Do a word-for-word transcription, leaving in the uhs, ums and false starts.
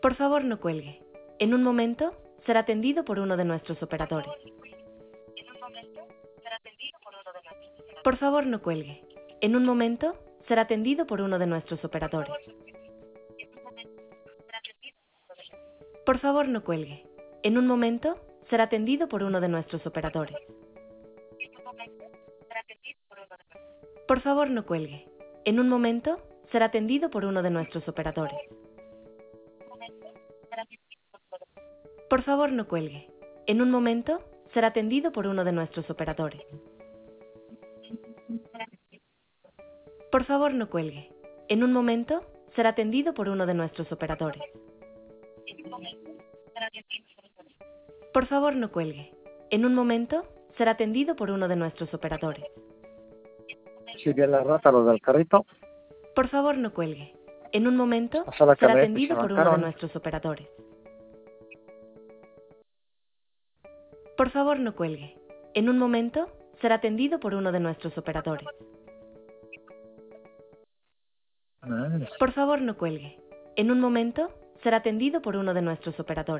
Por favor, no cuelgue. En un momento será atendido por uno de nuestros operadores. Por favor, no cuelgue. En un momento será atendido por uno de nuestros operadores. Por favor, no cuelgue. En un momento será atendido por uno de nuestros operadores. Por favor, no cuelgue. En un momento será atendido por uno de nuestros operadores. Por favor, no cuelgue. En un momento será atendido por uno de nuestros operadores. Por favor, no cuelgue. En un momento será atendido por uno de nuestros operadores. Por favor, no cuelgue. En un momento será atendido por uno de nuestros operadores. Si viene la rata, lo del carrito. Por favor, no cuelgue. En un momento Pasa la será cabeza y atendido se por uno de marcaron. nuestros operadores. Por favor, no cuelgue. En un momento será atendido por uno de nuestros operadores. Ah, Por favor, no cuelgue. En un momento será atendido por uno de nuestros operadores.